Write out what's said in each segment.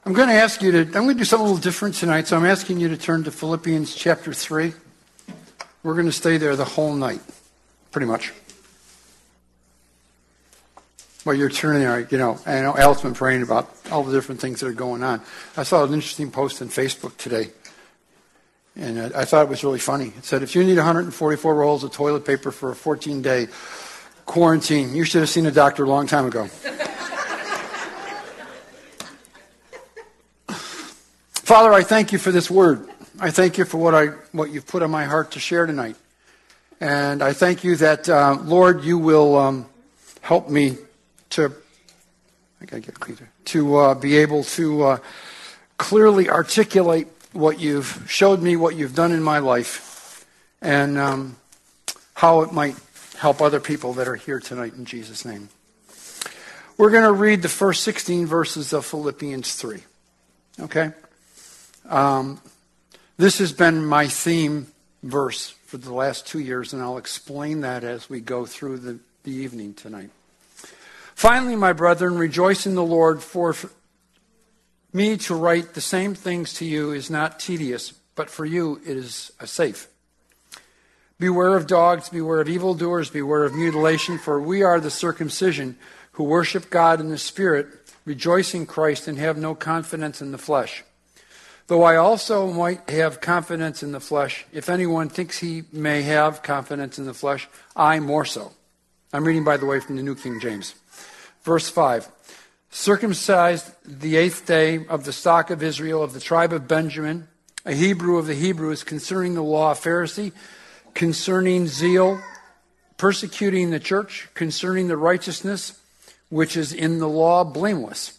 I'm going to do something a little different tonight, so I'm asking you to turn to Philippians chapter 3. We're going to stay there the whole night, pretty much. While you're turning there, I know Al's been praying about all the different things that are going on. I saw an interesting post on Facebook today, and I thought it was really funny. It said, if you need 144 rolls of toilet paper for a 14-day quarantine, you should have seen a doctor a long time ago. Father, I thank you for this word. I thank you for what you've put on my heart to share tonight. And I thank you that, Lord, you will help me to be able to clearly articulate what you've showed me, what you've done in my life, and how it might help other people that are here tonight in Jesus' name. We're going to read the first 16 verses of Philippians 3. Okay? This has been my theme verse for the last 2 years, and I'll explain that as we go through the evening tonight. Finally, my brethren, rejoice in the Lord, for me to write the same things to you is not tedious, but for you it is safe. Beware of dogs, beware of evildoers, beware of mutilation, for we are the circumcision who worship God in the Spirit, rejoice in Christ, and have no confidence in the flesh. Though I also might have confidence in the flesh, if anyone thinks he may have confidence in the flesh, I more so. I'm reading, by the way, from the New King James. Verse 5, circumcised the 8th day of the stock of Israel, of the tribe of Benjamin, a Hebrew of the Hebrews, concerning the law, a Pharisee, concerning zeal, persecuting the church, concerning the righteousness which is in the law, blameless.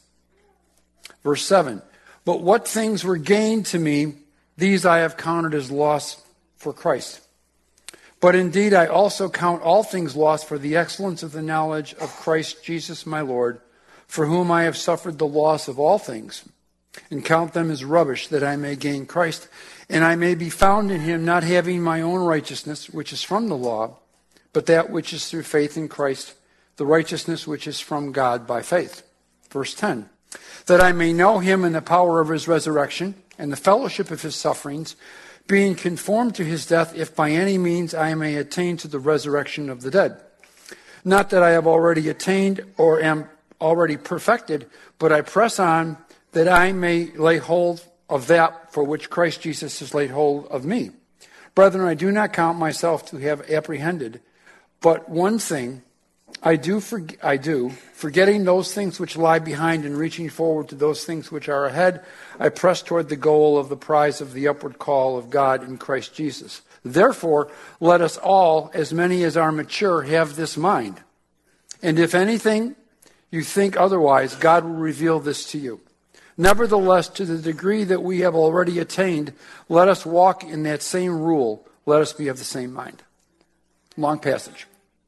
Verse 7, but what things were gained to me, these I have counted as loss for Christ. But indeed I also count all things lost for the excellence of the knowledge of Christ Jesus my Lord, for whom I have suffered the loss of all things, and count them as rubbish, that I may gain Christ, and I may be found in him, not having my own righteousness, which is from the law, but that which is through faith in Christ, the righteousness which is from God by faith. Verse 10, that I may know him in the power of his resurrection, and the fellowship of his sufferings, being conformed to his death, if by any means I may attain to the resurrection of the dead. Not that I have already attained or am already perfected, but I press on that I may lay hold of that for which Christ Jesus has laid hold of me. Brethren, I do not count myself to have apprehended, but one thing I do, forgetting those things which lie behind and reaching forward to those things which are ahead, I press toward the goal of the prize of the upward call of God in Christ Jesus. Therefore, let us all, as many as are mature, have this mind. And if anything you think otherwise, God will reveal this to you. Nevertheless, to the degree that we have already attained, let us walk in that same rule. Let us be of the same mind. Long passage.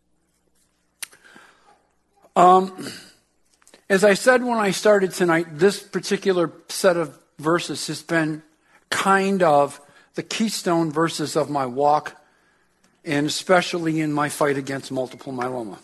As I said when I started tonight, this particular set of verses has been kind of the keystone verses of my walk, and especially in my fight against multiple myeloma.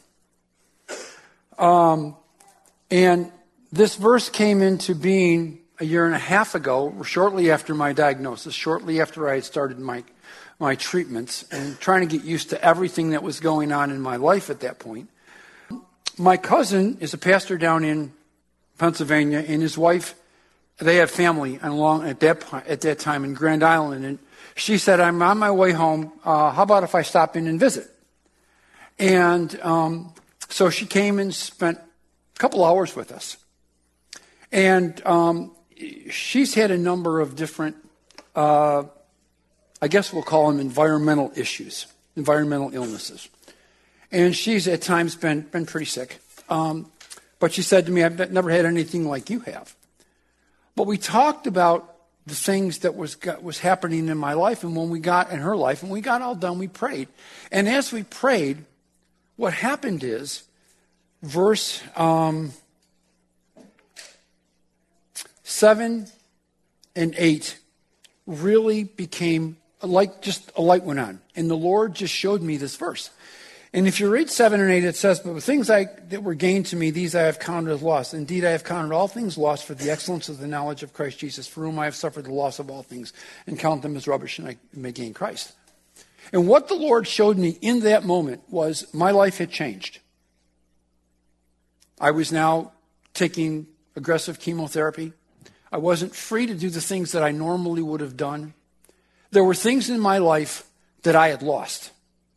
And this verse came into being a year and a half ago, shortly after my diagnosis, shortly after I had started my treatments, and trying to get used to everything that was going on in my life at that point. My cousin is a pastor down in Pennsylvania, and his wife, they have family at that time in Grand Island. And she said, I'm on my way home. How about if I stop in and visit? And so she came and spent a couple hours with us. And she's had a number of different, I guess we'll call them environmental issues, environmental illnesses. And she's at times been pretty sick. But she said to me, I've never had anything like you have. But we talked about the things that was happening in my life and in her life, and we got all done, we prayed. And as we prayed, what happened is, verse 7 and 8 really became just a light went on. And the Lord just showed me this verse. And if you read 7 and 8, it says, but the things that were gained to me, these I have counted as loss. Indeed, I have counted all things lost for the excellence of the knowledge of Christ Jesus, for whom I have suffered the loss of all things, and count them as rubbish, and I may gain Christ. And what the Lord showed me in that moment was my life had changed. I was now taking aggressive chemotherapy. I wasn't free to do the things that I normally would have done. There were things in my life that I had lost.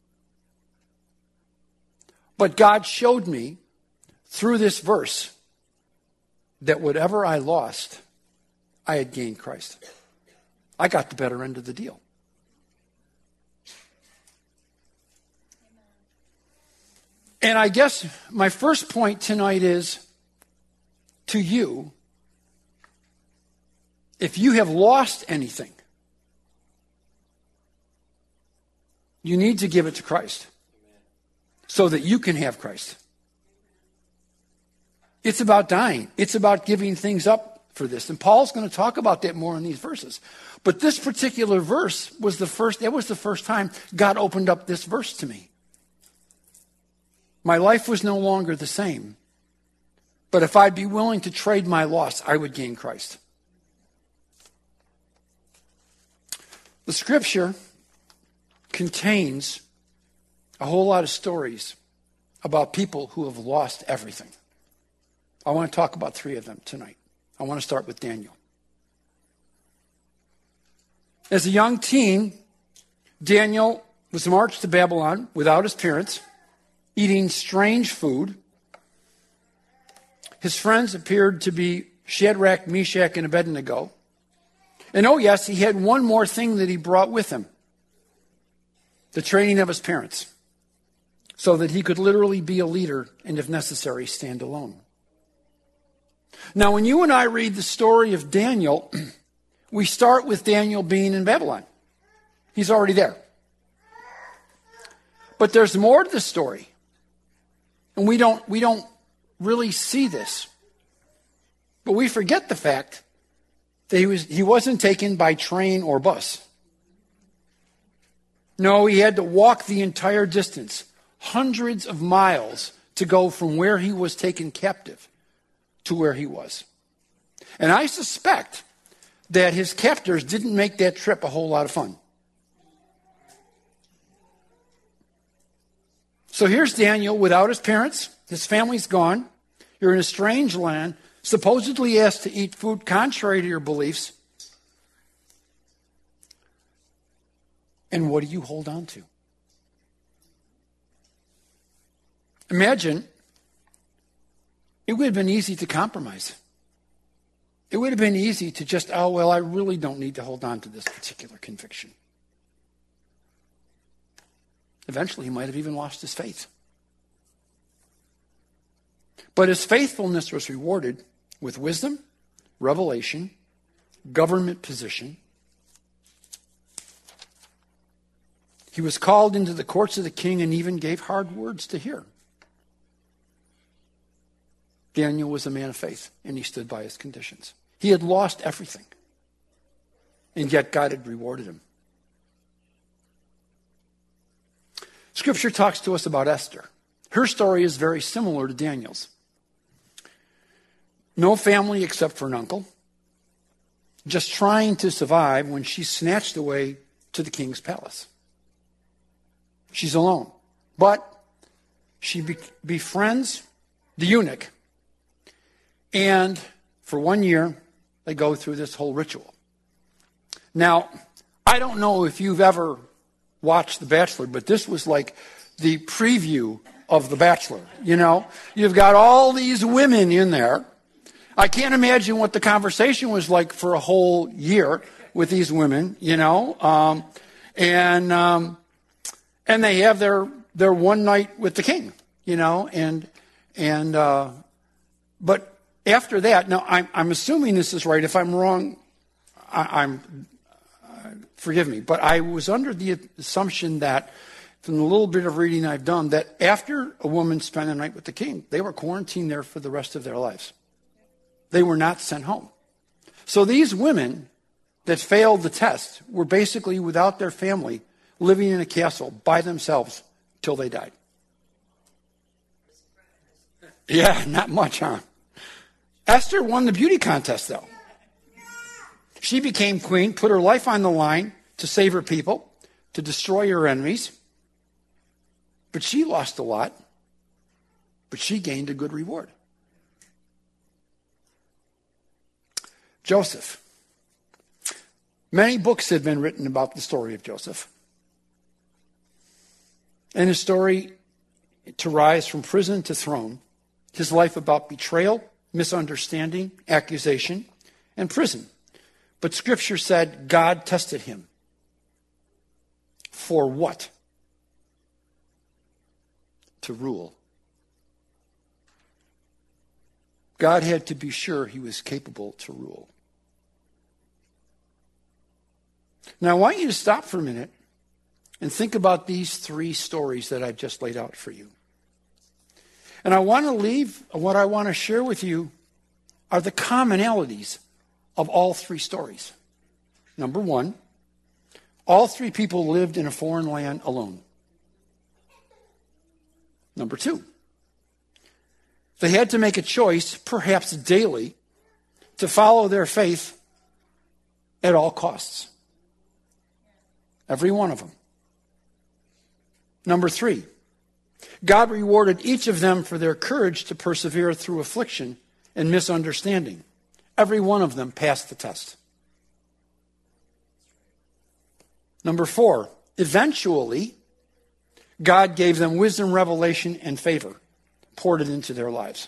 But God showed me through this verse that whatever I lost, I had gained Christ. I got the better end of the deal. And I guess my first point tonight is to you, if you have lost anything, you need to give it to Christ so that you can have Christ. It's about dying. It's about giving things up for this. And Paul's going to talk about that more in these verses. But this particular verse was the first time God opened up this verse to me. My life was no longer the same. But if I'd be willing to trade my loss, I would gain Christ. The scripture contains a whole lot of stories about people who have lost everything. I want to talk about 3 of them tonight. I want to start with Daniel. As a young teen, Daniel was marched to Babylon without his parents, eating strange food. His friends appeared to be Shadrach, Meshach, and Abednego. And oh yes, he had one more thing that he brought with him. The training of his parents. So that he could literally be a leader and, if necessary, stand alone. Now, when you and I read the story of Daniel, we start with Daniel being in Babylon. He's already there. But there's more to the story. And we don't really see this. But we forget the fact that he wasn't taken by train or bus. No, he had to walk the entire distance, hundreds of miles, to go from where he was taken captive to where he was. And I suspect that his captors didn't make that trip a whole lot of fun. So here's Daniel without his parents. His family's gone. You're in a strange land, supposedly asked to eat food contrary to your beliefs. And what do you hold on to? Imagine, it would have been easy to compromise. It would have been easy to just, I really don't need to hold on to this particular conviction. Eventually, he might have even lost his faith. But his faithfulness was rewarded with wisdom, revelation, government position. He was called into the courts of the king and even gave hard words to hear. Daniel was a man of faith, and he stood by his conditions. He had lost everything, and yet God had rewarded him. Scripture talks to us about Esther. Her story is very similar to Daniel's. No family except for an uncle, just trying to survive when she's snatched away to the king's palace. She's alone. But she befriends the eunuch. And for 1 year, they go through this whole ritual. Now, I don't know if you've ever watched The Bachelor, but this was like the preview of The Bachelor. You know, you've got all these women in there. I can't imagine what the conversation was like for a whole year with these women, you know. And they have their one night with the king, you know. But after that, now I'm assuming this is right. If I'm wrong, forgive me. But I was under the assumption that, from the little bit of reading I've done, that after a woman spent a night with the king, they were quarantined there for the rest of their lives. They were not sent home. So these women that failed the test were basically without their family, living in a castle by themselves till they died. Yeah, not much, huh? Esther won the beauty contest, though. She became queen, put her life on the line to save her people, to destroy her enemies. But she lost a lot, but she gained a good reward. Joseph. Many books have been written about the story of Joseph. And his story to rise from prison to throne, his life about betrayal, misunderstanding, accusation, and prison. But Scripture said God tested him. For what? To rule. God had to be sure he was capable to rule. Now, I want you to stop for a minute and think about these three stories that I've just laid out for you. And I want to leave, what I want to share with you are the commonalities of all three stories. Number one, all three people lived in a foreign land alone. Number two, they had to make a choice, perhaps daily, to follow their faith at all costs. Every one of them. Number three, God rewarded each of them for their courage to persevere through affliction and misunderstanding. Every one of them passed the test. Number four, eventually, God gave them wisdom, revelation, and favor, poured it into their lives.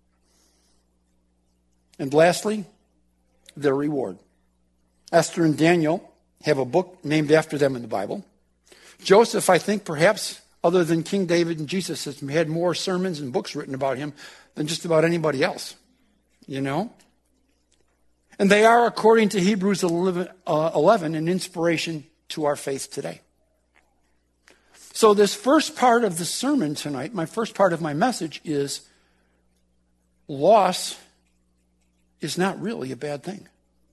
And lastly, their reward. Esther and Daniel have a book named after them in the Bible. Joseph, I think, perhaps, other than King David and Jesus, has had more sermons and books written about him than just about anybody else. You know? And they are, according to Hebrews 11, an inspiration to our faith today. So this first part of the sermon tonight, my first part of my message is loss is not really a bad thing.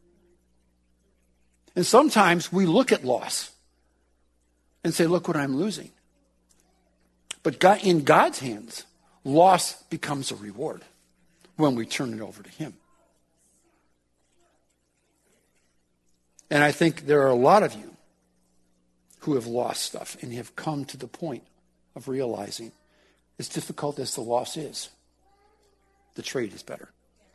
And sometimes we look at loss and say, look what I'm losing. But God, in God's hands, loss becomes a reward when we turn it over to him. And I think there are a lot of you who have lost stuff and have come to the point of realizing, as difficult as the loss is, the trade is better.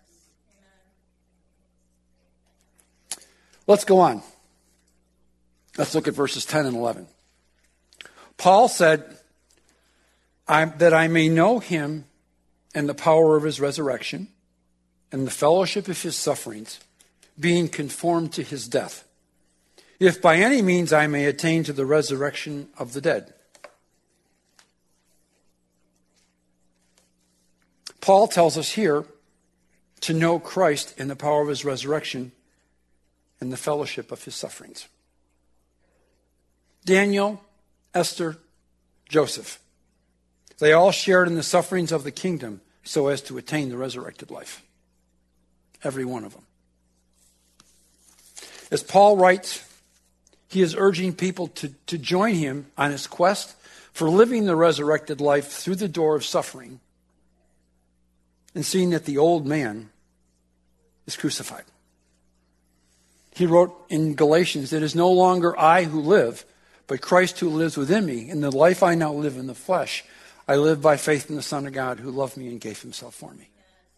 Let's go on. Let's look at verses 10 and 11. Paul said, that I may know him and the power of his resurrection and the fellowship of his sufferings, being conformed to his death, if by any means I may attain to the resurrection of the dead. Paul tells us here to know Christ and the power of his resurrection and the fellowship of his sufferings. Daniel, Esther, Joseph, they all shared in the sufferings of the kingdom so as to attain the resurrected life. Every one of them. As Paul writes, he is urging people to join him on his quest for living the resurrected life through the door of suffering and seeing that the old man is crucified. He wrote in Galatians, it is no longer I who live, but Christ who lives within me. In the life I now live in the flesh, I live by faith in the Son of God who loved me and gave himself for me.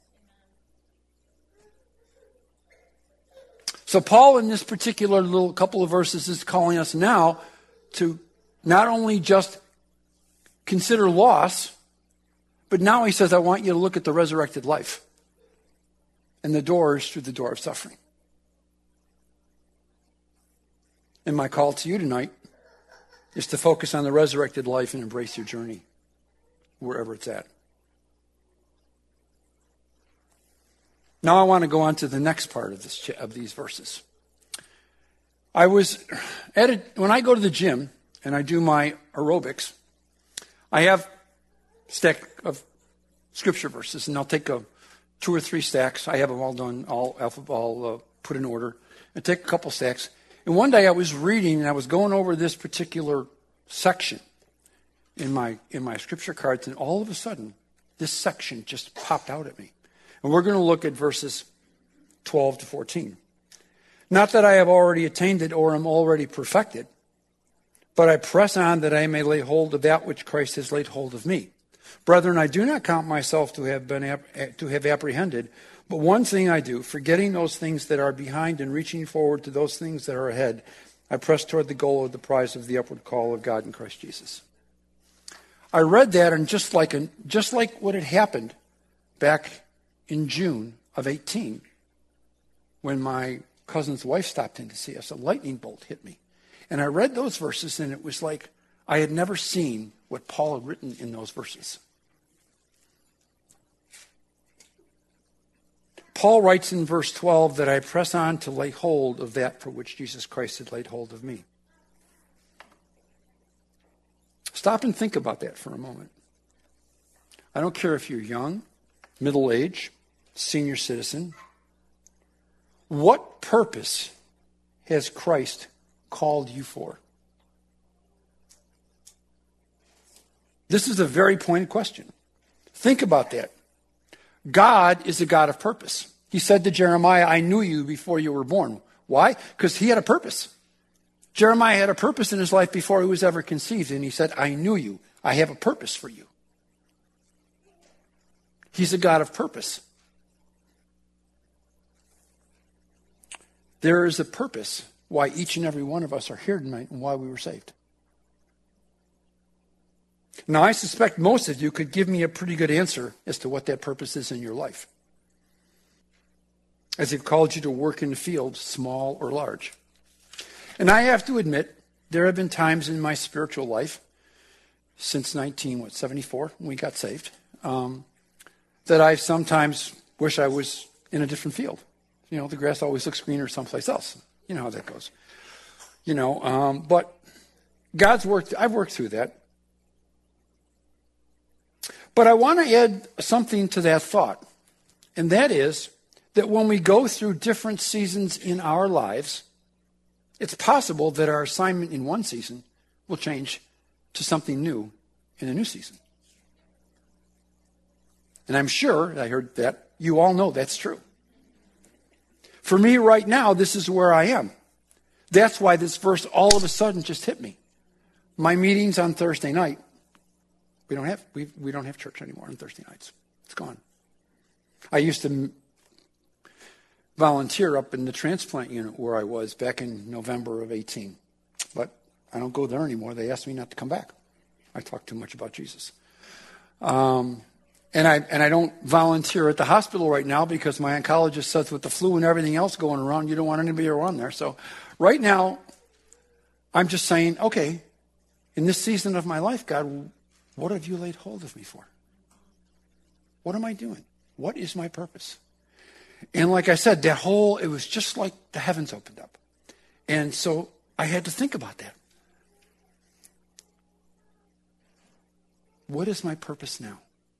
So Paul, in this particular little couple of verses, is calling us now to not only just consider loss, but now he says, I want you to look at the resurrected life and the doors through the door of suffering. And my call to you tonight is to focus on the resurrected life and embrace your journey wherever it's at. Now I want to go on to the next part of these verses. When I go to the gym and I do my aerobics, I have a stack of scripture verses, and I'll take 2 or 3 stacks. I have them all done, all put in order. I take a couple stacks. And one day I was reading, and I was going over this particular section in my scripture cards, and all of a sudden, this section just popped out at me. And we're going to look at verses 12 to 14. Not that I have already attained it or am already perfected, but I press on that I may lay hold of that which Christ has laid hold of me. Brethren, I do not count myself to have apprehended, but one thing I do, forgetting those things that are behind and reaching forward to those things that are ahead, I press toward the goal of the prize of the upward call of God in Christ Jesus. I read that, and just like what had happened back in June of 18, when my cousin's wife stopped in to see us, a lightning bolt hit me. And I read those verses, and it was like I had never seen what Paul had written in those verses. Paul writes in verse 12 that I press on to lay hold of that for which Jesus Christ had laid hold of me. Stop and think about that for a moment. I don't care if you're young, middle age, senior citizen. What purpose has Christ called you for? This is a very pointed question. Think about that. God is a God of purpose. He said to Jeremiah, I knew you before you were born. Why? Because he had a purpose. Jeremiah had a purpose in his life before he was ever conceived, and he said, I knew you. I have a purpose for you. He's a God of purpose. There is a purpose why each and every one of us are here tonight and why we were saved. Now, I suspect most of you could give me a pretty good answer as to what that purpose is in your life, as He's called you to work in the field, small or large. And I have to admit, there have been times in my spiritual life, since 1974, when we got saved, that I sometimes wish I was in a different field. You know, the grass always looks greener someplace else. You know how that goes. But God's worked, I've worked through that. But I want to add something to that thought, and that is that when we go through different seasons in our lives, it's possible that our assignment in one season will change to something new in a new season. And I'm sure, I heard that, you all know that's true. For me right now, this is where I am. That's why this verse all of a sudden just hit me. My meetings on Thursday night, we don't have church anymore on Thursday nights. It's gone. I used to volunteer up in the transplant unit where I was back in November of 18. But I don't go there anymore. They asked me not to come back. I talk too much about Jesus. And I don't volunteer at the hospital right now because my oncologist says with the flu and everything else going around, you don't want anybody around there. So right now, I'm just saying, okay, in this season of my life, God, what have you laid hold of me for? What am I doing? What is my purpose? And like I said, it was just like the heavens opened up. And so I had to think about that. What is my purpose now?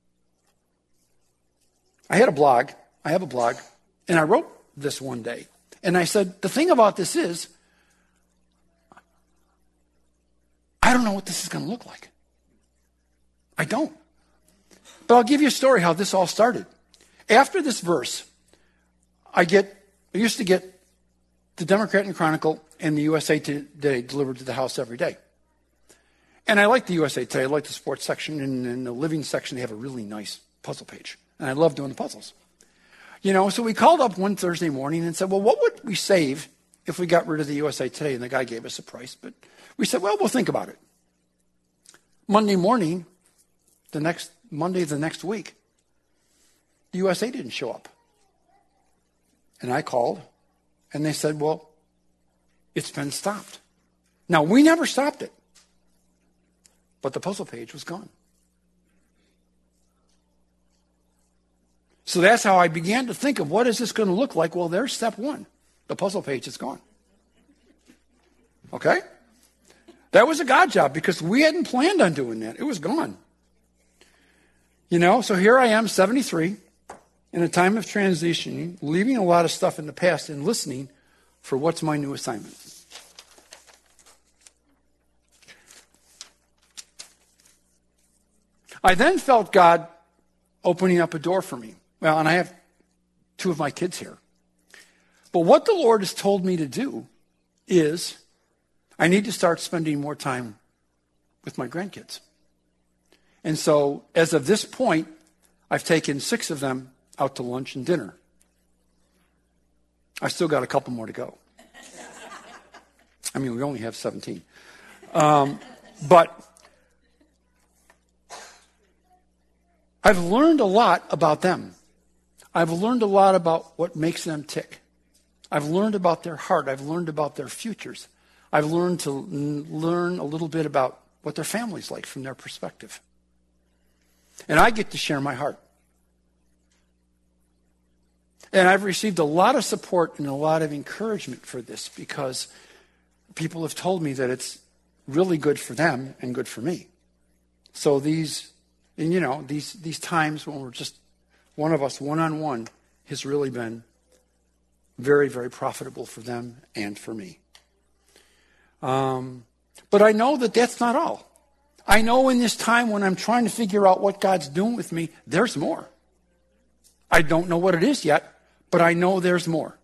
I have a blog, and I wrote this one day. And I said, the thing about this is, I don't know what this is going to look like. I don't. But I'll give you a story how this all started. After this verse, I used to get the Democrat and Chronicle and the USA Today delivered to the house every day. And I like the USA Today. I like the sports section, and in the living section, they have a really nice puzzle page. And I love doing the puzzles. So we called up one Thursday morning and said, well, what would we save if we got rid of the USA Today? And the guy gave us a price. But we said, well, we'll think about it. Monday morning, the next week, the USA didn't show up. And I called, and they said, well, it's been stopped. Now, we never stopped it. But the puzzle page was gone. So that's how I began to think of what is this going to look like? Well, there's step one. The puzzle page is gone. Okay? That was a God job because we hadn't planned on doing that. It was gone. So here I am, 73, in a time of transitioning, leaving a lot of stuff in the past and listening for what's my new assignment. I then felt God opening up a door for me. Well, and I have 2 of my kids here. But what the Lord has told me to do is I need to start spending more time with my grandkids. And so as of this point, I've taken 6 of them out to lunch and dinner. I've still got a couple more to go. I mean, we only have 17. But I've learned a lot about them. I've learned a lot about what makes them tick. I've learned about their heart. I've learned about their futures. I've learned to learn a little bit about what their family's like from their perspective. And I get to share my heart. And I've received a lot of support and a lot of encouragement for this because people have told me that it's really good for them and good for me. So these times when we're just one of us one-on-one has really been very, very profitable for them and for me. But I know that that's not all. I know in this time when I'm trying to figure out what God's doing with me, there's more. I don't know what it is yet, but I know there's more.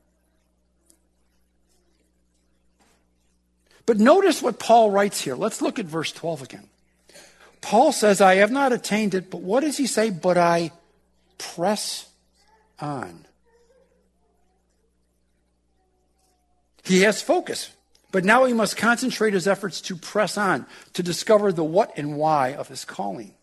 But notice what Paul writes here. Let's look at verse 12 again. Paul says, I have not attained it, but what does he say? But I press on. He has focus, but now he must concentrate his efforts to press on, to discover the what and why of his calling.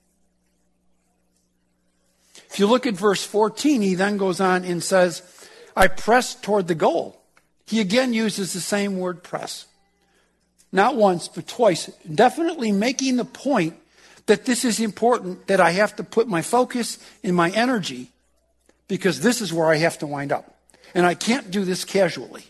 If you look at verse 14, he then goes on and says, I press toward the goal. He again uses the same word press. Not once, but twice, definitely making the point that this is important, that I have to put my focus and my energy because this is where I have to wind up. And I can't do this casually.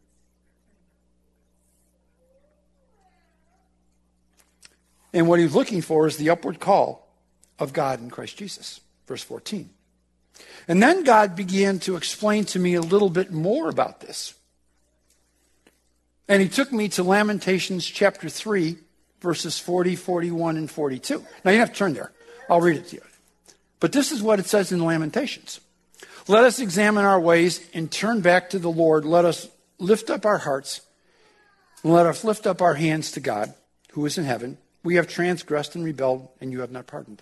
And what he's looking for is the upward call of God in Christ Jesus. Verse 14. And then God began to explain to me a little bit more about this. And he took me to Lamentations chapter 3, verses 40, 41, and 42. Now you don't have to turn there. I'll read it to you. But this is what it says in Lamentations. Let us examine our ways and turn back to the Lord. Let us lift up our hearts and let us lift up our hands to God, who is in heaven. We have transgressed and rebelled, and you have not pardoned.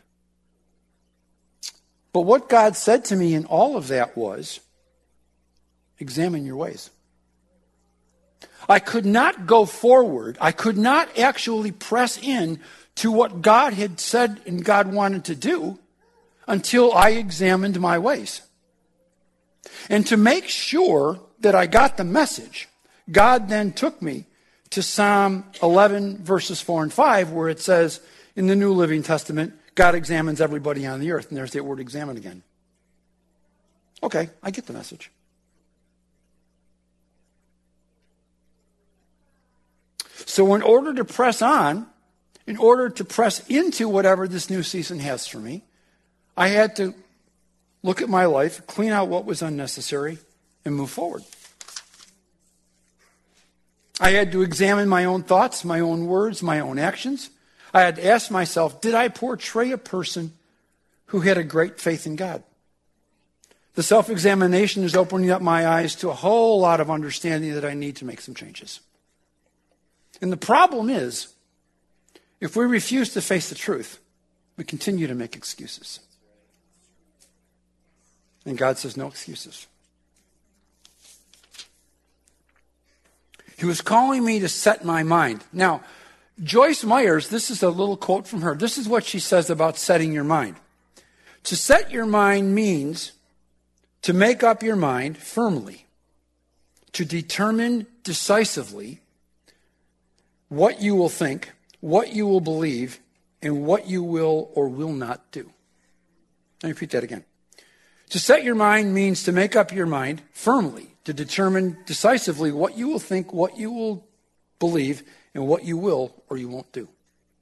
But what God said to me in all of that was, examine your ways. I could not go forward. I could not actually press in to what God had said and God wanted to do until I examined my ways. And to make sure that I got the message, God then took me to Psalm 11, verses 4 and 5, where it says in the New Living Testament, God examines everybody on the earth. And there's that word examine again. Okay, I get the message. So in order to press on, in order to press into whatever this new season has for me, I had to look at my life, clean out what was unnecessary, and move forward. I had to examine my own thoughts, my own words, my own actions. I had to ask myself, did I portray a person who had a great faith in God? The self-examination is opening up my eyes to a whole lot of understanding that I need to make some changes. And the problem is, if we refuse to face the truth, we continue to make excuses. And God says, no excuses. He was calling me to set my mind. Now, Joyce Myers, this is a little quote from her. This is what she says about setting your mind. To set your mind means to make up your mind firmly, to determine decisively what you will think, what you will believe, and what you will or will not do. Let me repeat that again. To set your mind means to make up your mind firmly, to determine decisively what you will think, what you will believe, and what you will or you won't do.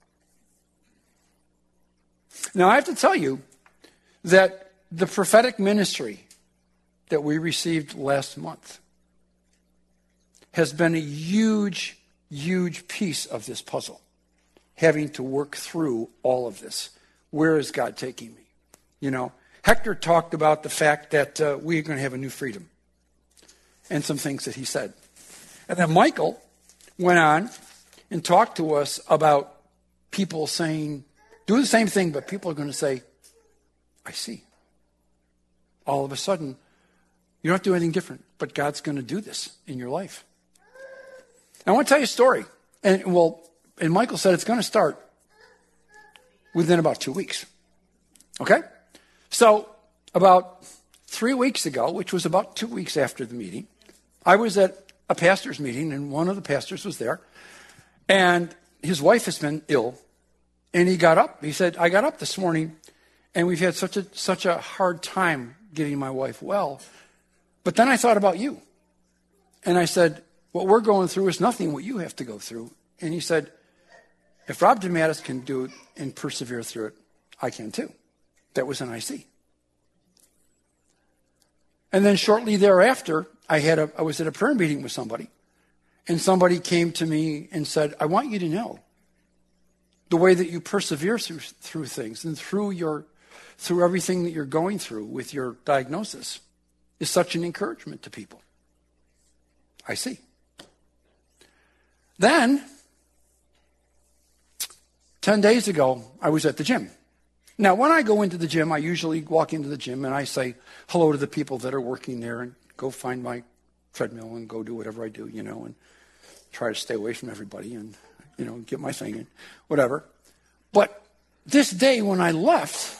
Now, I have to tell you that the prophetic ministry that we received last month has been a huge piece of this puzzle, having to work through all of this. Where is God taking me? You know, Hector talked about the fact that we're going to have a new freedom and some things that he said. And then Michael went on and talked to us about people saying, do the same thing, but people are going to say, I see. All of a sudden, you don't have to do anything different, but God's going to do this in your life. I want to tell you a story. And Michael said it's going to start within about 2 weeks. Okay? So about 3 weeks ago, which was about 2 weeks after the meeting, I was at a pastor's meeting, and one of the pastors was there. And his wife has been ill. And he got up. He said, I got up this morning, and we've had such a hard time getting my wife well. But then I thought about you. And I said, what we're going through is nothing what you have to go through. And he said, if Rob DeMattis can do it and persevere through it, I can too. That was an IC. And then shortly thereafter, I was at a prayer meeting with somebody. And somebody came to me and said, I want you to know the way that you persevere through things and through everything that you're going through with your diagnosis is such an encouragement to people. I see. Then, 10 days ago, I was at the gym. Now, when I go into the gym, I usually walk into the gym and I say hello to the people that are working there and go find my treadmill and go do whatever I do, and try to stay away from everybody and, get my thing and whatever. But this day when I left,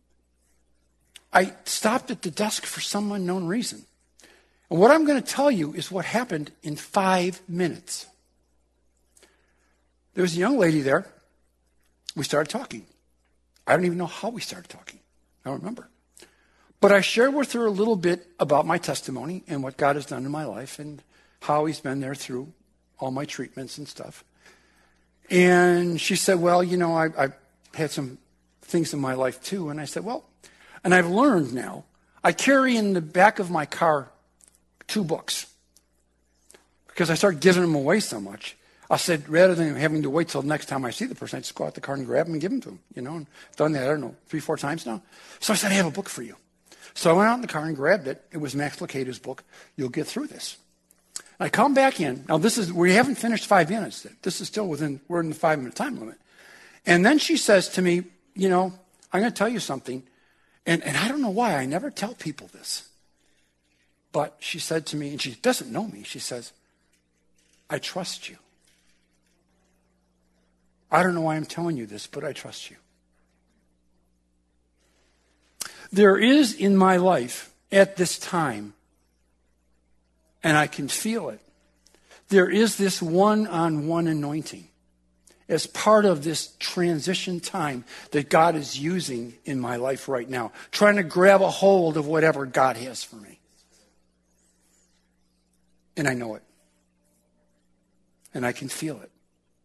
I stopped at the desk for some unknown reason. And what I'm going to tell you is what happened in 5 minutes. There was a young lady there. We started talking. I don't even know how we started talking. I don't remember. But I shared with her a little bit about my testimony and what God has done in my life and how he's been there through all my treatments and stuff. And she said, well, I've had some things in my life too. And I said, well, and I've learned now, I carry in the back of my car 2 books because I started giving them away so much. I said, rather than having to wait till the next time I see the person, I just go out the car and grab them and give them to them, and I've done that, I don't know, 3-4 times now. So I said, I have a book for you. So I went out in the car and grabbed it. It was Max Lucado's book, You'll Get Through This. I come back in. Now, we haven't finished 5 minutes. This is still we're in the 5-minute time limit. And then she says to me, I'm going to tell you something. And I don't know why. I never tell people this. But she said to me, and she doesn't know me, she says, I trust you. I don't know why I'm telling you this, but I trust you. There is in my life at this time, and I can feel it, there is this one-on-one anointing as part of this transition time that God is using in my life right now, trying to grab a hold of whatever God has for me. And I know it. And I can feel it.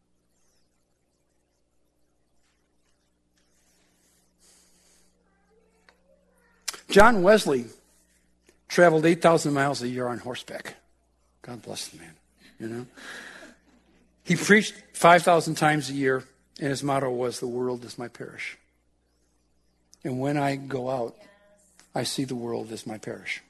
John Wesley traveled 8,000 miles a year on horseback. God bless the man, He preached 5,000 times a year, and his motto was, the world is my parish. And when I go out, I see the world as my parish.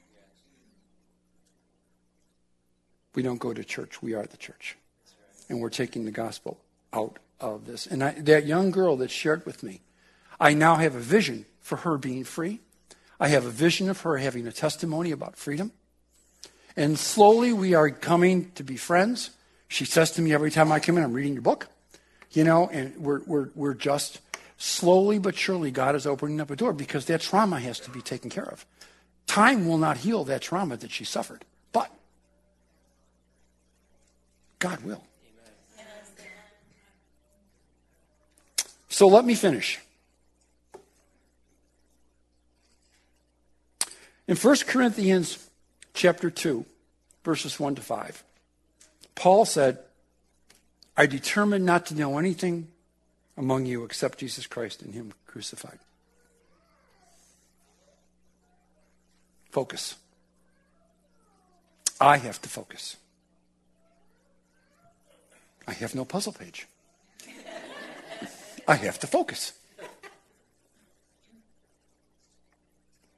We don't go to church. We are the church. And we're taking the gospel out of this. And that young girl that shared with me, I now have a vision for her being free. I have a vision of her having a testimony about freedom. And slowly we are coming to be friends. She says to me every time I come in, I'm reading your book. And we're just slowly but surely God is opening up a door because that trauma has to be taken care of. Time will not heal that trauma that she suffered. But God will. So let me finish. In 1 Corinthians chapter 2, verses 1 to 5, Paul said, I determined not to know anything among you except Jesus Christ and him crucified. Focus. I have to focus. I have no puzzle page. I have to focus.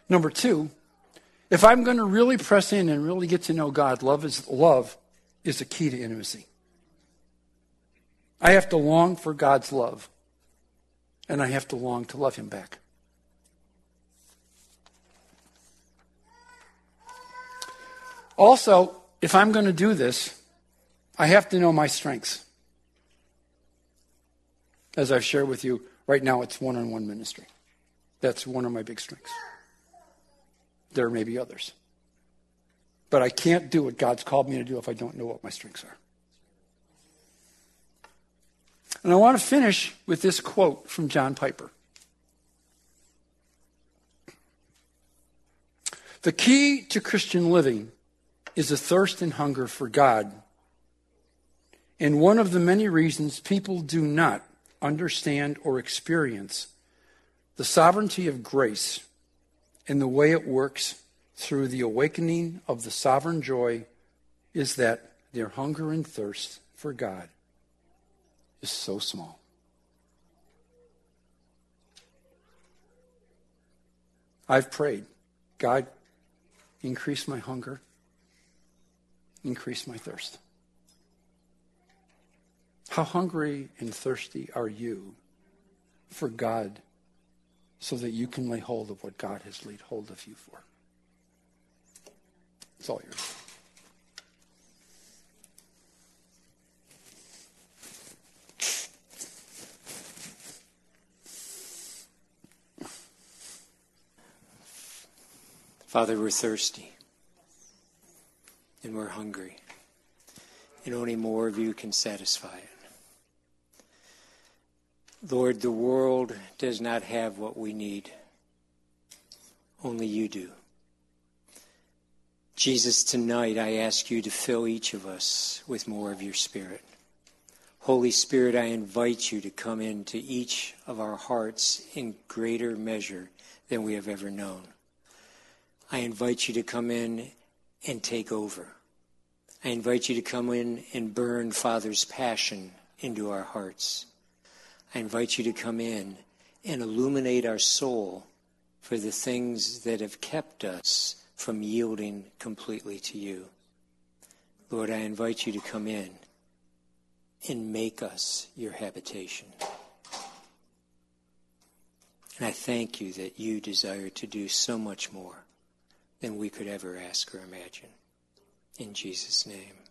Number two, if I'm going to really press in and really get to know God, love is the key to intimacy. I have to long for God's love, and I have to long to love him back. Also, if I'm going to do this, I have to know my strengths. As I've shared with you, right now it's one-on-one ministry. That's one of my big strengths. There may be others. But I can't do what God's called me to do if I don't know what my strengths are. And I want to finish with this quote from John Piper. The key to Christian living is a thirst and hunger for God. And one of the many reasons people do not understand or experience the sovereignty of grace and the way it works through the awakening of the sovereign joy is that their hunger and thirst for God is so small. I've prayed, God, increase my hunger, increase my thirst. How hungry and thirsty are you for God so that you can lay hold of what God has laid hold of you for? It's all yours. Father, we're thirsty and we're hungry, and only more of you can satisfy it. Lord, the world does not have what we need. Only you do. Jesus, tonight I ask you to fill each of us with more of your Spirit. Holy Spirit, I invite you to come into each of our hearts in greater measure than we have ever known. I invite you to come in and take over. I invite you to come in and burn Father's passion into our hearts. I invite you to come in and illuminate our soul for the things that have kept us from yielding completely to you. Lord, I invite you to come in and make us your habitation. And I thank you that you desire to do so much more than we could ever ask or imagine. In Jesus' name.